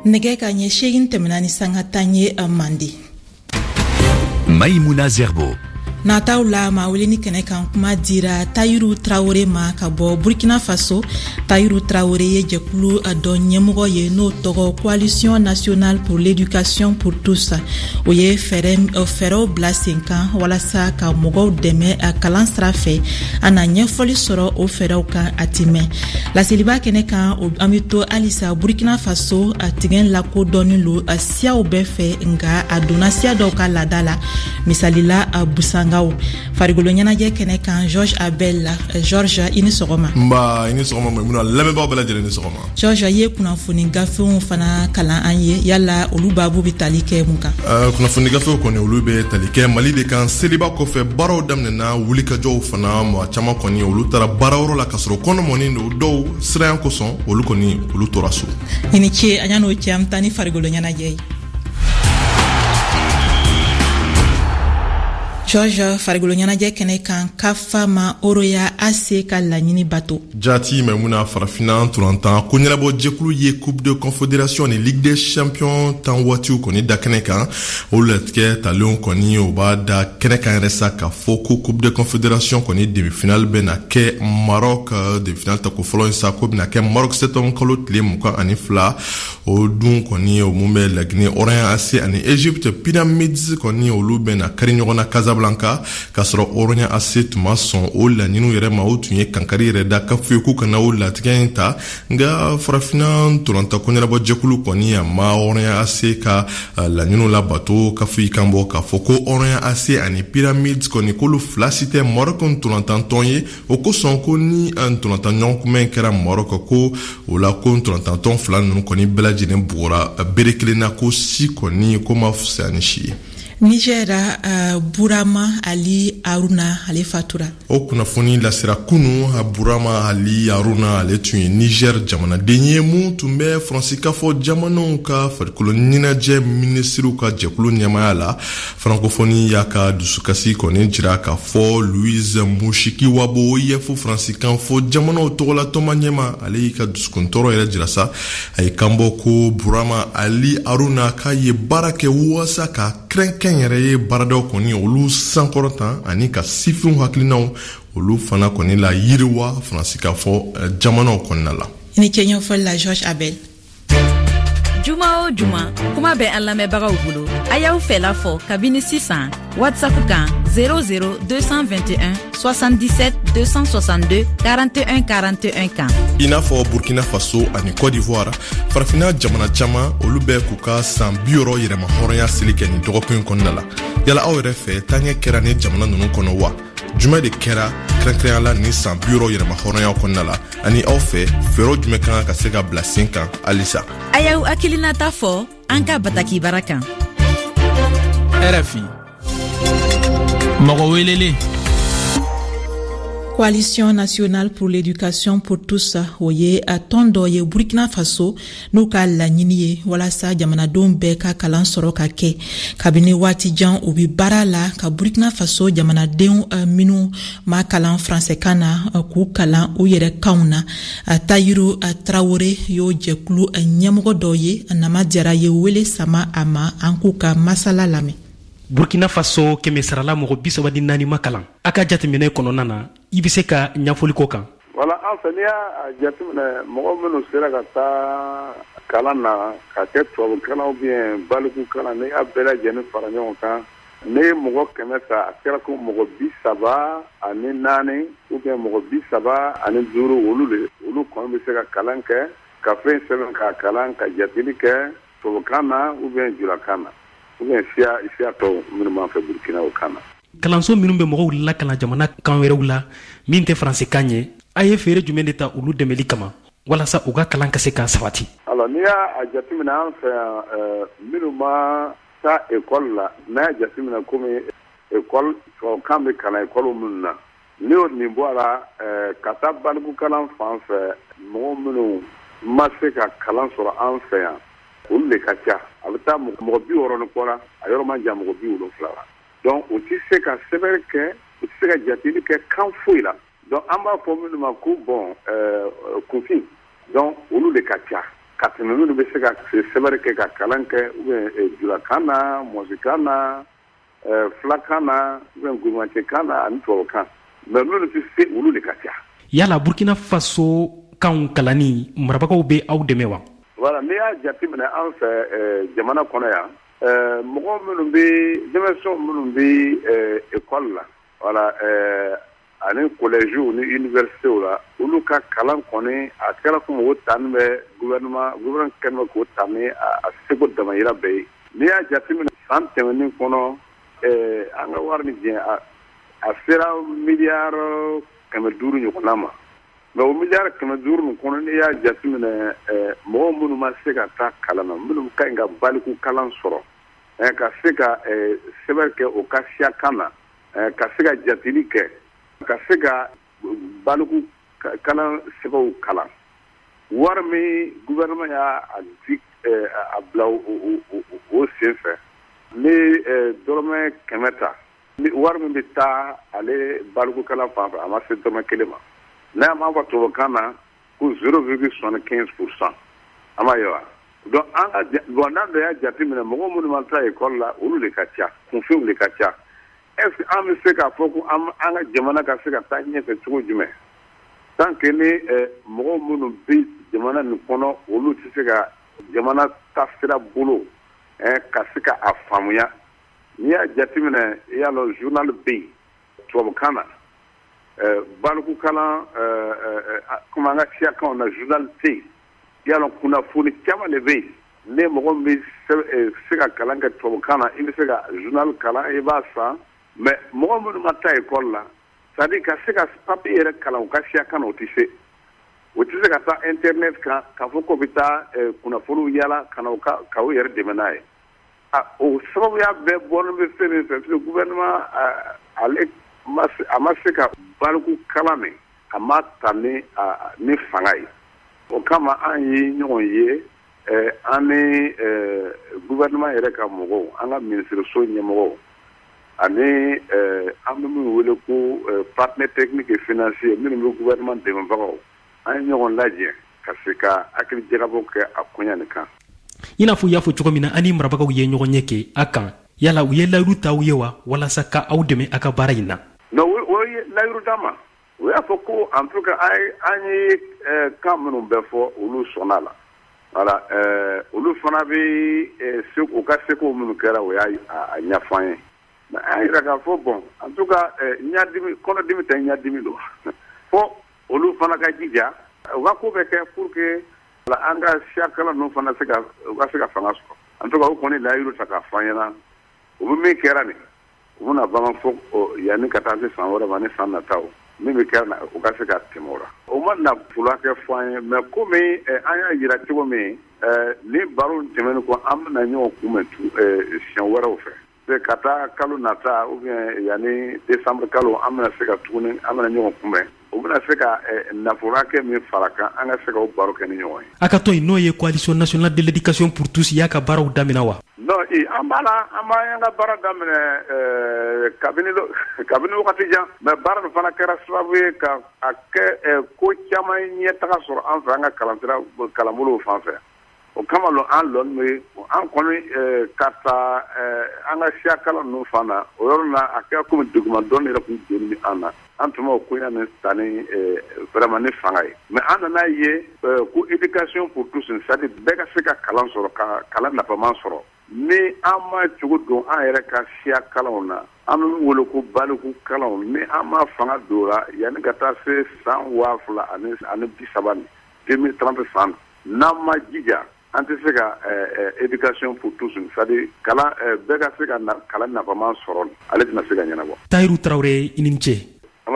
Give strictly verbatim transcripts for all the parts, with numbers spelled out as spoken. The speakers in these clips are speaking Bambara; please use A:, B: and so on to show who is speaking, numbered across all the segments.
A: nege ka ɲɛ seegin tɛmɛna ni sanga tan ye mandi.
B: Maïmouna Zerbo.
A: Nataw la ma wele ni kɛnɛ kan kuma dira Tayiru Traoré ma ka bɔ Burkina Faso. Tayiru Traoré ye jɛkulu dɔ ɲɛmɔgɔ ye n'o tɔgɔ Coalition nationale pour l'éducation pour tous. O ye fɛɛrɛ fɛɛrɛw bila sen kan walasa ka mɔgɔw dɛmɛ a kalan sira fɛ a na ɲɛfɔli sɔrɔ o fɛɛrɛw kan a tɛmɛ. Laseliba kɛnɛ kan an bɛ to halisa Burkina Faso a tigɛn lakodɔnnen lo a siyaw bɛɛ fɛ nka a donna siya dɔw ka laada la misalila a busanga farigolo ɲɛnajɛ kɛnɛ kan George Abel la George i ni sɔgɔma.
C: Nba i ni sɔgɔma Maïmouna lamɛnbaaw bɛɛ lajɛlen ni sɔgɔma.
A: George ye kunnafoni gafew fana kalan an ye yala olu baabu bɛ tali kɛ mun kan.
C: Uh, kunnafoni gafew kɔni olu bɛ tali kɛ Mali de kan seliba kɔfɛ baaraw daminɛna wulikajɔw fana maa caman kɔni olu taara baarayɔrɔ la kasɔrɔ kɔnɔ mɔni don dɔw siranya kosɔn olu kɔni olu tora so.
A: I ni ce an y'o cɛ an bɛ taa ni farigolo ɲɛnajɛ ye. George farigolo ɲɛnajɛ kɛnɛ kan kafa ma oroya ase ka laɲini bato.
C: Jati Maïmouna farafina turantan ko ɲɛnabɔ jɛkulu ye Coupe de Confédération ni Ligue des Champions tan waatiw kɔni da kɛnɛ kan o latigɛ talenw kɔni o b'a da kɛnɛ kan yɛrɛ sa ka fɔ ko Coupe de Confédération kɔni demi-finale bɛ na kɛ Maroc demi-finale ta ko fɔlɔ in sa ko bɛna kɛ Maroc septembre kalo tile mugan ani fila o dun kɔni o mun bɛ Laginɛ Orient A C ani Egypte Pyramids kɔni olu bɛ na kari ɲɔgɔn na Casablanca ka sɔrɔ Orient A C tuma sɔn o laɲiniw yɛrɛ ma o tun ye kankari yɛrɛ da ka fɔ ko kana o latigɛ in ta nka farafina ntoranta ko ɲɛnabɔ jɛkulu kɔni a ma Orient A C ka laɲiniw labato ka fɔ i kan bɔ k'a fɔ ko Orient A C ani Pyramids kɔni k'olu fila si tɛ Maroc ntorantantɔn ye o kosɔn ko ni ntorantanɲɔgɔn kuma kɛra Maroc ko o la ko ntorantantɔn fila ninnu kɔni bɛɛ lajɛlen bugɔra bere kelen na ko si kɔni ko ma fisaya ni si ye.
A: Nigera uh, Burama Ali Aruna ale fatura.
C: O kunnafoni lasira kunu Burama Ali Aruna ale tun ye Niger jamanaden ye mun tun bɛ Faransi kafɔ jamanaw ka farikolo ɲɛnajɛ minisiriw ka jɛkulu ɲɛmaya la francophonie y'a ka dusukasi kɔni jira k'a fɔ Louise Mushikiwabo ye fo Faransi kan fɔ jamanaw tɔgɔla tɔma ɲɛma ale y'i ka dusukuntɔrɔ yɛrɛ jira sa a ye kanbɔ ko Burama Ali Aruna k'a ye baara kɛ wasa ka kɛrɛnkɛn yɛrɛ ye baaradaw kɔni olu sankɔrɔtan ani ka sifinw hakilinaw olu fana kɔni la yiriwa Faransi ka fɔ jamanaw kɔnɔna la.
A: Ni cɛ ɲɛfɔli la George Abel.
D: Juma o juma kuma bɛ an lamɛnbagaw bolo a y'aw fɛla fɔ kabini sisan WhatsApp kan zéro zéro deux cent vingt et un soixante-dix-sept deux cent soixante-deux quarante et un quarante et un kan.
C: I n'a fɔ Burkina Faso ani Côte d'Ivoire farafina jamana caman olu bɛ k'u ka san bi wɔɔrɔ yɛrɛma hɔrɔnya seli kɛ nin dɔgɔkun in kɔnɔna la yala aw yɛrɛ fɛ taɲɛ kɛra ni jamana ninnu kɔnɔ wa jumɛn de kɛra kɛrɛnkɛrɛnya la ni san bi wɔɔrɔ yɛrɛma hɔrɔnya kɔnɔna la ani aw fɛ fɛɛrɛw jumɛn kan ka se ka bila sen kan halisa.
D: A y'aw hakilinata fɔ an ka bataki bara kan.
E: R F I mɔgɔ welele.
A: Coalition nationale pour l'éducation pour tous o ye a tɔn dɔ ye Burkina Faso n'u ka laɲini ye walasa jamanadenw bɛɛ ka kalan sɔrɔ ka kɛ kabini waati jan u bi baara la ka Burkina Faso jamanadenw uh, minnu ma kalan fransɛkan na uh, k'u kalan u yɛrɛ kanw na uh, Tayiru uh, Traoré y'o jɛkulu uh, ɲɛmɔgɔ dɔ ye a nama diyara ye wele sama a ma an k'u ka masala lamɛn.
F: Burkina Faso kɛmɛ sarala mɔgɔ bi saba ni naani ma kalan a ka jateminɛ kɔnɔna na i bɛ se ka ɲɛfɔli ko kan.
G: Wala an fɛ n'i y'a jateminɛ mɔgɔ minnu sera ka taa kalan na ka kɛ tubabukalan ou bien baliku kalan n'i y'a bɛɛ lajɛlen fara ɲɔgɔn kan ne ye mɔgɔ kɛmɛ ta a kɛra ko mɔgɔ bi saba ani naani ou bien mɔgɔ bi saba ani duuru olu de olu kɔni bɛ se ka kalan kɛ ka fɛn sɛbɛn ka kalan ka jateli kɛ tubabukan na ou bien julakan na. Siya siya tɔw minnu b'an fɛ Burkina o kan na.
F: Kalanso minnu bɛ mɔgɔw lakalan jamana kan wɛrɛw la min tɛ Faransikan ye a ye feere jumɛn de ta olu dɛmɛli kama walasa u ka kalan ka se ka sabati.
G: Alors n'i y'a jateminɛ an fɛ yan minnu ma taa ekɔli la n'a y'a jateminɛ komi ekɔli tubabukan bɛ kalan ekɔli minnu na n'i y'o nin bɔ a la ka taa baliku kalan fan fɛ mɔgɔ minnu ma se ka kalan sɔrɔ an fɛ yan olu de ka ca. A bɛ taa mɔgɔ bi wɔɔrɔ ni kɔ la a yɔrɔ ma jan mɔgɔ bi wolonfila la donc o tɛ se ka sɛbɛnni kɛ o tɛ se ka jateli kɛ kan foyi la donc an b'a fɔ minnu ma ko bon kunfin donc olu de ka ca ka tɛmɛ minnu bɛ se ka sɛbɛnni kɛ ka kalan kɛ ou bien julakan na mɔsikan na filakan na ou bien gurumacɛkan na ani tubabukan mais minnu tɛ se olu de ka ca.
F: yala Burkina Faso kanw kalani marabagaw bɛ aw dɛmɛ wa?
G: voilà n'i y'a jateminɛ an fɛ jamana kɔnɔ yan mɔgɔ minnu bɛ denmisɛnw minnu bɛ école la voilà ani collège ni université la olu ka kalan kɔni a kɛra komi o tani bɛ gouvernement gouvernement kɛlen bɛ k'o tani a seko damayira bɛɛ ye n'i y'a jateminɛ san tɛmɛnen kɔnɔ an ka wari min diɲɛ a sera miliyari kɛmɛ duuru ɲɔgɔnna ma mais o miliyari kɛmɛ duuru nin kɔnɔ n'i y'a jateminɛ mɔgɔ minnu ma se ka taa kalan na minnu ka ɲi ka baliku kalan sɔrɔ ka se ka sɛbɛn kɛ o ka siyakan na ka se ka jatili kɛ ka se ka baliku kalan sɛbɛnw kalan wari min gouvernement y'a di a bila o sen fɛ ni dɔrɔmɛ kɛmɛ ta ni wari min bɛ taa ale baliku kalan fan fɛ a ma se dɔrɔmɛ kelen ma n'a m'a fɔ tubabukan na ko zero virgule soixante-quinze pour cent a ma ye wa donc an ka bon n'an de y'a jateminɛ mɔgɔ minnu ma taa école la olu de ka ca kunfinw de ka ca est ce que an bɛ se k'a fɔ ko an ka jamana ka se ka taa ɲɛfɛ cogo jumɛn tant que ni mɔgɔ minnu bɛ jamana nin kɔnɔ olu tɛ se ka jamana ta sira bolo ka se ka a faamuya n'i y'a jateminɛ i y'a dɔn journal bɛ yen tubabukan na baliku kalan komi an ka siyakanw na journal tɛ yen i y'a dɔn kunnafoni caman de bɛ yen ne mɔgɔ min bɛ se ka kalan kɛ tubabukan na i bɛ se ka journal kalan i b'a san mais mɔgɔ minnu ma taa école la c'est à dire ka se ka papier yɛrɛ kalan u ka siyakan na o tɛ se o tɛ se ka taa internet kan k'a fɔ ko bɛ taa kunnafoniw yala ka na ka o yɛrɛ dɛmɛ n'a ye o sababuya bɛɛ bɔlen bɛ fɛn min fɛ parce que gouvernement ale a ma se ka baliku kalan min a ma ta ni ni fanga ye o kama an ye ɲɔgɔn ye an ni gouvernement yɛrɛ ka mɔgɔw an ka ministériso ɲɛmɔgɔw ani an bɛ min wele ko partenaire technique et financier minnu bɛ gouvernement dɛmɛbagaw an ye ɲɔgɔn lajɛ ka se ka hakili jagabɔ kɛ a koɲa nin kan.
F: i n'a fɔ y'a fɔ cogo min na an ni marabagaw ye ɲɔgɔn ɲɛ kɛ a kan yala u ye layiru ta aw ye wa walasa ka aw dɛmɛ a ka baara in na.
G: non o ye layiru d'an ma o y'a fɔ ko en tout cas an ye kan minnu bɛɛ fɔ olu sɔnna la voilà olu fana bɛ u ka seko minnu kɛra o y'a ɲɛfɔ an ye mais an yɛrɛ k'a fɔ bon en tout cas ɲadimi kɔnɔdimi tɛ ɲadimi don fɔ olu fana ka jija u ka ko bɛ kɛ pour que an ka siyakala ninnu fana se ka u ka se ka fanga sɔrɔ en tout cas u kɔni layiru ta k'a fɔ an ɲɛna u bɛ min kɛra nin u bɛna bagan fɔ yanni ka taa se san wɛrɛ ma ni san nataw min bɛ kɛra u ka se ka tɛmɛ o la o ma nafolo kɛ fɔ an ye mais komi an y'a yira cogo min ni baro tɛmɛnen kɔ an bɛna ɲɔgɔn kunbɛn siɲɛ wɛrɛw fɛ ka taa kalo nata ou bien yanni décembre kalo an bɛna se ka tuguni an bɛna ɲɔgɔn kunbɛn u bɛna se ka nafolo hakɛ min fara kan an ka se ka o baro kɛ ni ɲɔgɔn ye.
F: a ka to yen n'o ye coalition nationale de l'éducation pour tous y'a ka baaraw daminɛ wa.
G: non an b'a la an b'an ka baara daminɛ kabini kabini wagati jan mais baara nin fana kɛra sababu ye ka a kɛ ko caman ɲɛtaga sɔrɔ an fɛ an ka kalantira kalanbolow fan fɛ o kama lɔ an lɔn bɛ an kɔni ka taa an ka siyakala ninnu fan na o yɔrɔ la a kɛra komi duguma dɔɔni yɛrɛ kun jeni bɛ an na an tun b'o koɲa nin ta ni vraiment ni fanga ye mais an nana ye ko éducation pour tous c'est à dire bɛɛ ka se ka kalan sɔrɔ ka kalan nafaman sɔrɔ ni an ma cogo don an yɛrɛ ka siyakalanw na an bɛ min wele ko baliku kalanw ni an ma fanga don la yanni ka taa se san waa fila ani ani bi saba ni deux mille trente san n'an ma jija an tɛ se ka éducation pour tous c'est à dire kalan bɛɛ ka se ka kalan nafaman sɔrɔ ale tɛna se ka ɲɛnabɔ.
F: Tayiru Traoré i ni ce.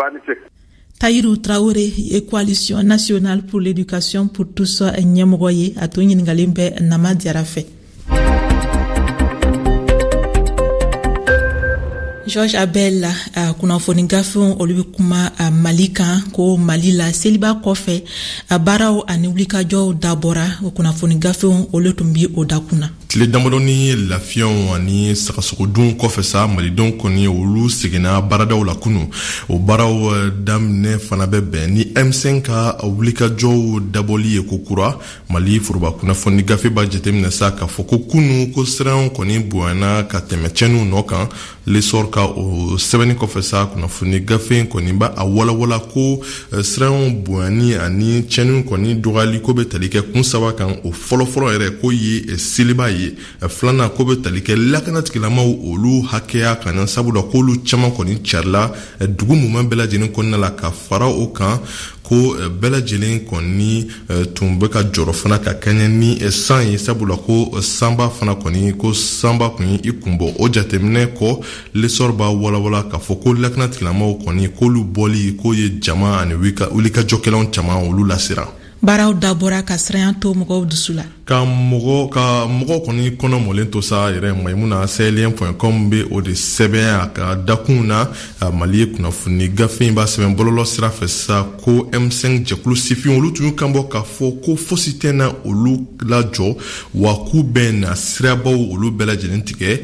A: Tayiru Traoré ye coalition nationale pour l'éducation pour tous ɲɛmɔgɔ ye a to ɲininkalen bɛ Nama Diarra fɛ. George Abel uh, kunnafoni gafew olu bɛ kuma uh, Mali kan ko Mali la seliba kɔfɛ uh, baaraw ani wulikajɔw dabɔra o kunnafoni gafew olu tun bi o dakuna.
C: Tile damadɔ ni lafiyaw ani sagasogodun kɔfɛ sa malidenw kɔni olu seginna baaradaw la kunu o baaraw daminɛ fana bɛ bɛn ni M cinq ka wulikajɔw dabɔli ye ko kura Mali foroba kunnafoni gafe b'a jateminɛ sa k'a fɔ ko kunu ko siranw kɔni bonyana ka tɛmɛ cɛnniw nɔ kan lesɔr ka o sɛbɛnni kɔfɛ sa kunnafoni gafe kɔni b'a a walawala ko siranw bonyani ani cɛnniw kɔni dɔgɔyali ko bɛ tali kɛ kun saba kan o fɔlɔfɔlɔ yɛrɛ ko ye seliba ye filana ko bɛ tali kɛ lakana tigilamaw olu hakɛya kana sabula k'olu caman kɔni carila dugu muman bɛɛ lajɛlen kɔnɔna la ka fara o kan ko bɛɛ lajɛlen kɔni tun bɛ ka jɔrɔ fana ka kɛɲɛ ni san ye sabula ko sanba fana kɔni ko sanba kun i kunbɔ o jateminɛ kɔ lesɔr b'a walawala k'a fɔ ko lakana tigilamaw kɔni k'olu bɔli ko ye jama ani wulikajɔkɛlaw caman olu lasira.
A: Baaraw dabɔra ka siranya to mɔgɔw dusu la.
C: Ka mɔgɔ ka mɔgɔ kɔni kɔnɔ mɔlen to sa yɛrɛ Maimuna sahelian point com bɛ o de sɛbɛn a ka dakun na Mali ye kunnafoni gafe in b'a sɛbɛn bɔlɔlɔ sira fɛ sa ko M cinq jɛkulu sifin olu tun kan bɔ k'a fɔ ko fosi tɛ na olu lajɔ wa k'u bɛ na sirabaw olu bɛɛ lajɛlen tigɛ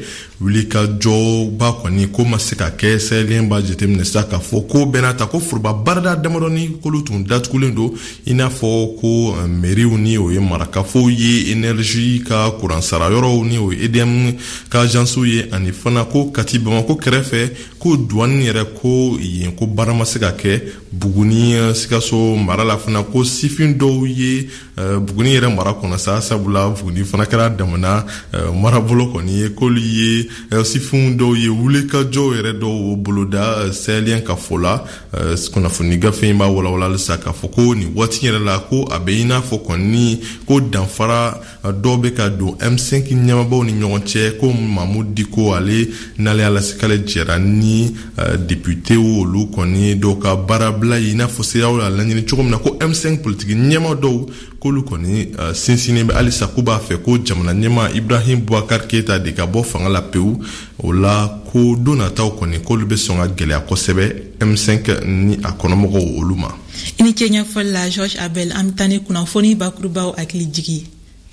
C: wulikajɔba kɔni ko ma se ka kɛ sahelian b'a jateminɛ sa k'a fɔ ko bɛɛ n'a ta ko foroba baarada damadɔni k'olu tun datugulen don i n'a fɔ ko mairies ni o ye marakafow ye énergie ka courant sara yɔrɔw ni o E D M ka agence ye ani fana ko Kati Bamako kɛrɛfɛ ko douane yɛrɛ ko yen ko baara ma se ka kɛ Buguni Sikaso mara la fana ko sifin dɔw ye Buguni yɛrɛ mara kɔnɔ sa sabula Buguni fana kɛra damana marabolo kɔni ye k'olu ye sifin dɔw ye wulikajɔ yɛrɛ dɔw boloda sahelian ka fɔ la kunnafoni gafe in b'a walawala sa k'a fɔ ko ni waati yɛrɛ la ko a bɛ i n'a fɔ kɔni ko danfara dɔw bɛ ka don M cinq ɲɛmabaw ni ɲɔgɔn cɛ ko Mamu Diko ale n'ale alasikale jɛra ni député olu kɔni dɔw ka baarabila ye i n'a fɔ seyaw la laɲini cogo min na ko M cinq politique ɲɛma dɔw k'olu kɔni sinsinnen bɛ halisa k'u b'a fɛ ko jamana ɲɛma Ibrahim Boubacar Keita de ka bɔ fanga la pewu o la ko don nataw kɔni k'olu bɛ sɔn ka gɛlɛya kosɛbɛ M cinq ni a kɔnɔmɔgɔw olu ma.
A: I ni ce ɲɛfɔli la George Abel an bɛ taa ni kunnafoni bakurubaw hakili jigi.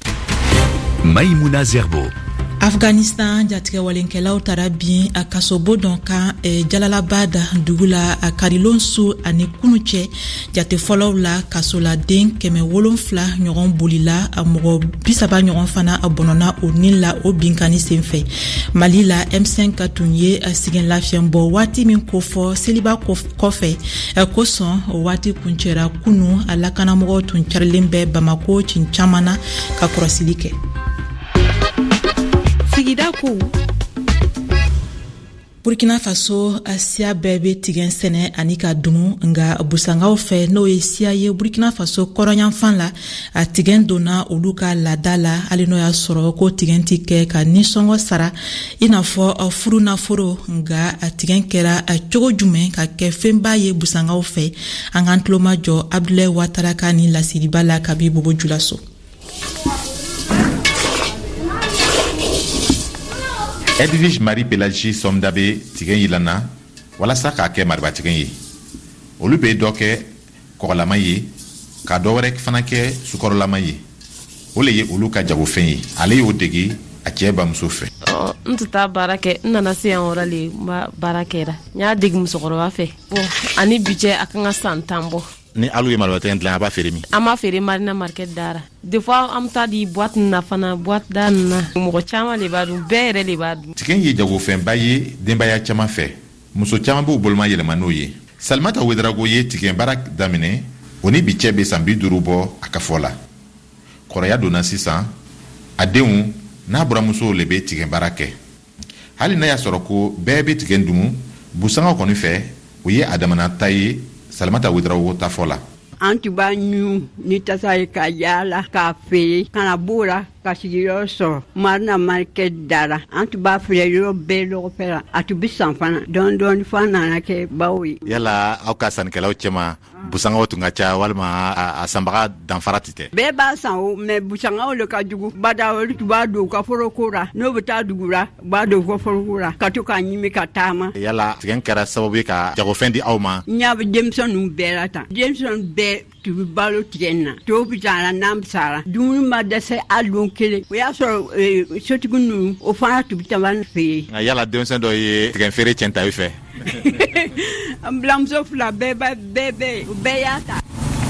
B: Maïmouna Zerbo.
A: Afghanistan jatigɛ walenkɛlaw tara bin a kasobo dɔn kan eh, Jalalabad dugu la a karilon su ani kunu cɛ jate fɔlɔw la kasoladen kɛmɛ wolonfila ɲɔgɔn bolila a mɔgɔ bisaba ɲɔgɔn fana a bɔnɔna o ni la o binkani senfɛ. Mali la M cinq ka tun ye a sigin lafiɛnbɔ waati min ko fɔ seliba kɔfɛ kosɔn o waati kuncɛra kunu a lakanamɔgɔw tun carilen bɛ Bamako cin caman na ka kɔrɔsili kɛ. Burkina Faso a siya bɛɛ bɛ tigɛ sɛnɛ ani ka dumu nga busangaw fɛ n'o ye siya ye Burkina Faso kɔrɔnyanfan la a tigɛ donna olu ka laada la hali n'o y'a sɔrɔ ko tigɛ ti kɛ ka nisɔngɔ sara i n'a fɔ furu nafolo nga a tigɛ kɛra a cogo jumɛn ka kɛ fɛnba ye busangaw fɛ an k'an tulo majɔ Abdoulaye Ouattara ka ni lasiriba la kabi Bobo Julaso.
H: Edwige Marie Pélagie Somdabe tigɛn yilana walasa k'a kɛ mariba tigɛn ye olu bɛ dɔ kɛ kɔgɔlama ye ka dɔ wɛrɛ fana kɛ sukɔrɔlama ye o le ye olu ka jagofɛn ye ale y'o dege a cɛ bamuso fɛ.
I: n tɛ taa baara kɛ n nana se yan yɔrɔ le n b'a baara kɛra n y'a dege musokɔrɔba fɛ bon ani bi cɛ a kan ka san tan bɔ.
H: Ni alu ye mariba tigɛn dilan a b'a feere min.
I: An b'a feere Marina Market dara des fois an bɛ taa di boîte na fana boîte da na mɔgɔ caman de b'a dun bɛɛ yɛrɛ de b'a dun. Tigɛn ye jagofɛnba ye denbaya caman fɛ muso caman b'u boloma yɛlɛma n'o ye Salimata Ouedraogo ye tigɛn baara daminɛ o ni bi cɛ bɛ san bi duuru bɔ a ka fɔ la kɔrɔya donna sisan a denw n'a buramuso le bɛ tigɛn baara kɛ hali n'a y'a sɔrɔ ko bɛɛ bɛ tigɛn dumu busangaw kɔni fɛ o ye a damana ta ye Salimata Ouedraogo ta fɔ la.
J: An tun b'a ɲu ni tasa ye ka yaala k'a feere kana b'o la
B: ka sigiyɔrɔ sɔrɔ marina market dara an tun b'a filɛ yɔrɔ bɛɛ lɔgɔfɛla a tun bɛ san fana dɔɔni dɔɔni fo an nana kɛ baw ye.
H: Yala aw ka sannikɛlaw cɛma busangaw tun ka ca walima a sanbaga danfara tɛ tɛ.
B: Bɛɛ b'a san o mɛ busangaw le ka jugu bada olu tun b'a don u ka foroko la n'o bɛ taa dugu la u b'a don u ka foroko la ka to k'a ɲimi ka taama.
H: Yala tigɛ kɛra sababu ye ka jagofɛn di aw ma.
B: N y'a bɛ denmisɛn ninnu bɛɛ la tan denmisɛn bɛɛ tun bɛ balo tigɛ in na to bɛ taa la n'an sara dumuni ma dɛsɛ a don kelen o y'a sɔrɔ sotigi ninnu o fana tun bɛ taama feere.
H: Nka yala denmisɛn dɔ ye tigɛ feere cɛn ta i fɛ.
B: An bilamuso fila bɛɛ bɛɛ bɛɛ o bɛɛ y'a ta.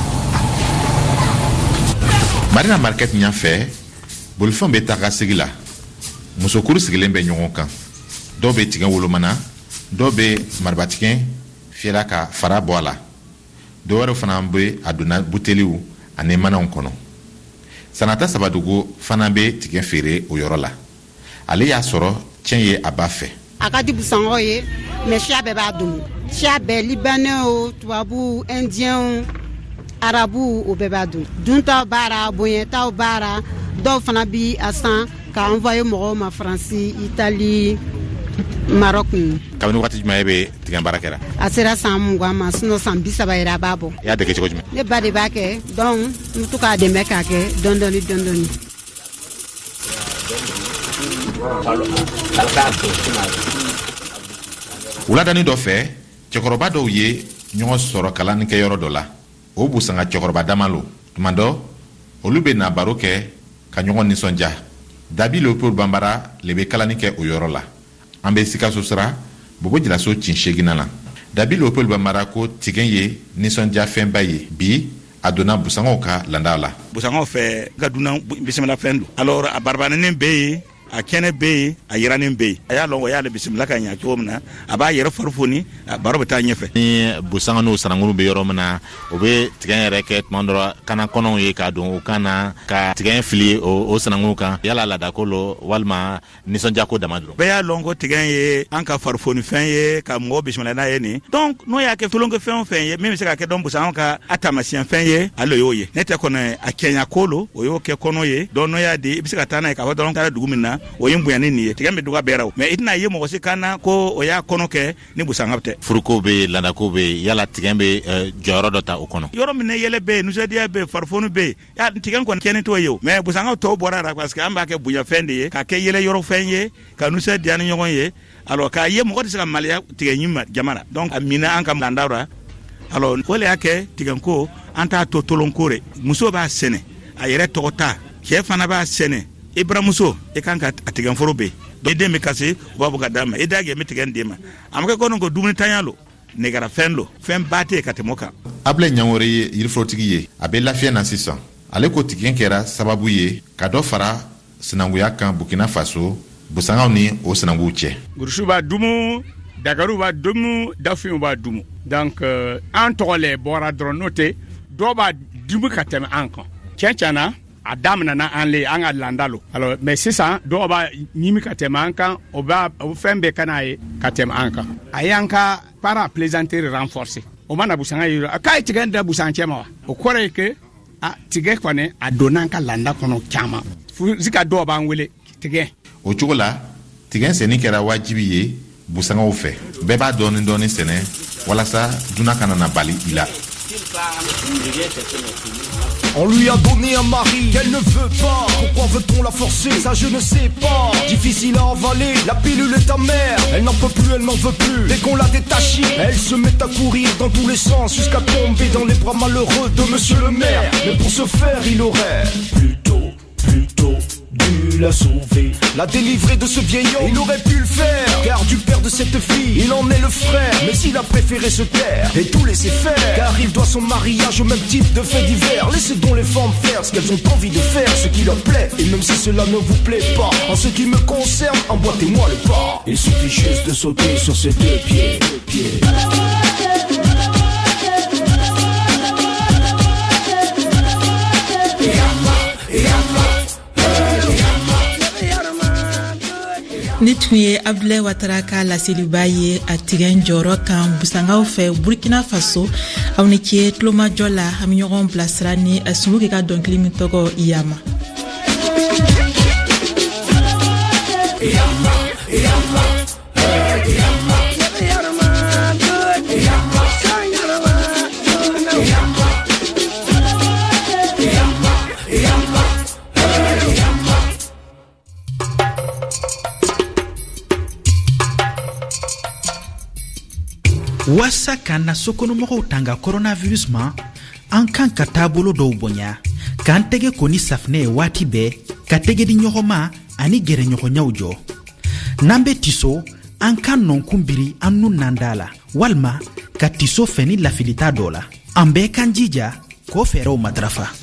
H: Marina market ɲɛfɛ bolifɛnw bɛ taa ka segi la musokuru sigilen bɛ ɲɔgɔn kan dɔw bɛ tigɛ wolomana dɔw bɛ maribatigɛ fiyɛla ka fara bɔ a la dɔw wɛrɛ fana bɛ a donna buteliw ani manaw kɔnɔ. Sanata Sabadogo fana bɛ tigɛ feere o yɔrɔ la ale y'a sɔrɔ tiɲɛ ye a b'a fɛ.
J: A ka di busangaw ye mais siya bɛɛ b'a dun siya bɛɛ libanɛ o tubabu indien arabu o bɛɛ b'a dun duntaw baara bonyataw baara dɔw fana bi a san ka envoyer mɔgɔw ma Faransi Itali Maroc.
H: Kabini waati jumɛn e bɛ tigɛ baara kɛra? A
J: sera san mugan ma sinon san bi saba yɛrɛ a b'a bɔ.
H: I y'a dege cogo jumɛn?
J: Ne ba de b'a kɛ donc n bɛ to k'a dɛmɛ k'a kɛ dɔɔni dɔɔni dɔɔni.
H: Wuladani dɔ fɛ cɛkɔrɔba dɔw ye ɲɔgɔn sɔrɔ kalanikɛyɔrɔ dɔ la o busanga cɛkɔrɔba dama lo tuma dɔ olu bɛ na baro kɛ ka ɲɔgɔn nisɔndiya. Dabi Leopold Bambara le bɛ kalani kɛ o yɔrɔ la an bɛ Sikaso sira Bobo Jilaso cin seginna na. Dabi Leopold Bambara ko tigɛ ye nisɔndiya fɛnba ye bi a donna busangaw ka landaw la.
K: Busangaw fɛ ka dunan bisimila fɛn don alors a barabanin bɛ yen a kɛnɛ bɛ yen a yiranin bɛ yen a y'a lɔn o y'ale bisimila ka ɲɛ cogo min na a b'a yɛrɛ farifoni a baro bɛ taa ɲɛfɛ.
H: Ni busanga n'o sanankuru bɛ yɔrɔ min na o bɛ tigɛ yɛrɛ kɛ tuma dɔ kana kɔnɔw ye k'a don o kan na ka tigɛ fili o, o sanankuru kan yala laadako lo walima nisɔndiyako dama dɔrɔn. Bɛɛ y'a lɔn ko tigɛ ye an ka farifoni fɛn ye ka mɔgɔw bisimila n'a ye nin donc n'o y'a kɛ tulonkɛ fɛn o fɛn ye min bɛ se ka kɛ dɔn busangaw ka a taamasiyɛn fɛn ye ale y'o ye ne tɛ kɔnɔ a kɛɲɛ ko lo o y'o kɛ kɔnɔ ye donc n'o y'a di i bɛ se ka taa n'a ye k'a fɔ dɔrɔn taara dugu min na o ye bonya ni ye tigɛ bɛ duga bɛɛra o mais i tɛna ye mɔgɔ si kan na ko o y'a kɔnɔ kɛ ni busanga tɛ. Furuko bɛ landako bɛ yala tigɛ bɛ jɔyɔrɔ dɔ ta o kɔnɔ. Yɔrɔ min yɛlɛ bɛ yen nisɔndiya bɛ yen farifoni bɛ yen ya tigɛ kɔni kɛni t'o ye o mais busangaw tɔw bɔra la parce que an b'a kɛ bonya fɛn de ye ka kɛ yɛlɛ yɔrɔ fɛn ye ka nisɔndiya ni ɲɔgɔn ye alors k'a ye mɔgɔ tɛ se ka maloya tigɛ ɲimi jamana donc a mina an ka landaw la alors o le y'a kɛ tigɛko an t'a to tolonko de muso b'a sɛnɛ a yɛrɛ tɔgɔ ta cɛ fana b'a sɛnɛ i buramuso i kan ka a tigɛnforo bɛ yen den bɛ kasi u b'a bɔ ka d'a ma i da kɛ n bɛ tigɛ den ma a ma kɛ kɔnɔ ko dumuni tanya lo negara fɛn lo fɛn ba tɛ ka tɛmɛ o kan. Ablaye Ɲanwɔrɛ ye yiriforotigi ye a bɛ lafiya na sisan ale ko tigɛ kɛra sababu ye ka dɔ fara sinankunya kan Burkina Faso busangaw ni o sinankuw cɛ.
L: Gurusu b'a dumu Dagaru b'a dumu Dafinw b'a dumu donc an tɔgɔ lɛ bɔra dɔrɔn n'o tɛ dɔw b'a dumu ka tɛmɛ an kan tiɲɛ tiɲɛ na a daminɛna an le an ka landa lo alors mais sisan dɔw b'a ɲimi ka tɛmɛ an kan o b'a o fɛn bɛɛ ka n'a ye ka tɛmɛ an kan a y'an ka para plaisanterie renforcer o mana busanga ye a k'a ye tigɛ da busan cɛ ma wa o kɔrɔ ye que a tigɛ kɔni a donna an ka landa kɔnɔ caman fo ka dɔw b'an wele tigɛ.
H: O cogo la tigɛ sɛnɛ kɛra wajibi ye busangaw fɛ bɛɛ b'a dɔɔni dɔɔni sɛnɛ walasa dunan kana na bali i la.
M: On lui a donné un mari qu'elle ne veut pas. Pourquoi veut-on la forcer? Ça je ne sais pas. Difficile à avaler, la pilule est amère. Elle n'en peut plus, elle n'en veut plus. Dès qu'on l'a détachée, elle se met à courir dans tous les sens jusqu'à tomber dans les bras malheureux de monsieur le maire. Mais pour ce faire, il aurait plutôt, plutôt dû la sauver, la délivrer de ce vieil homme. Il aurait pu le faire, car du père de cette fille, il en est le frère. Mais il a préféré se taire et tout laisser faire, car il doit son mariage au même type de fait divers. Laissez donc les femmes faire ce qu'elles ont envie de faire, ce qui leur plaît. Et même si cela ne vous plaît pas, en ce qui me concerne, emboîtez-moi le pas. Il suffit juste de sauter sur ses deux pieds, deux pieds.
A: Ni tun ye Ablaye Ouattara ka laseliba ye a tigɛ jɔyɔrɔ kan busangaw fɛ Burkina Faso aw ni ce tulomajɔ la an bɛ ɲɔgɔn bilasira ni Sunuke ka dɔnkili min tɔgɔ Iyama.
N: wasa k'an na sokɔnɔmɔgɔw tanga coronavirus ma an kan ka taabolo dɔw bonya k'an tɛgɛ ko ni safinɛ ye waati bɛɛ ka tɛgɛ di ɲɔgɔn ma ani gɛrɛɲɔgɔnyaw jɔ n'an bɛ tiso an ka nɔnkun biri an nun n'an da la walima ka tiso fɛ ni lafilita dɔ la an bɛɛ kan jija k'o fɛɛrɛw matarafa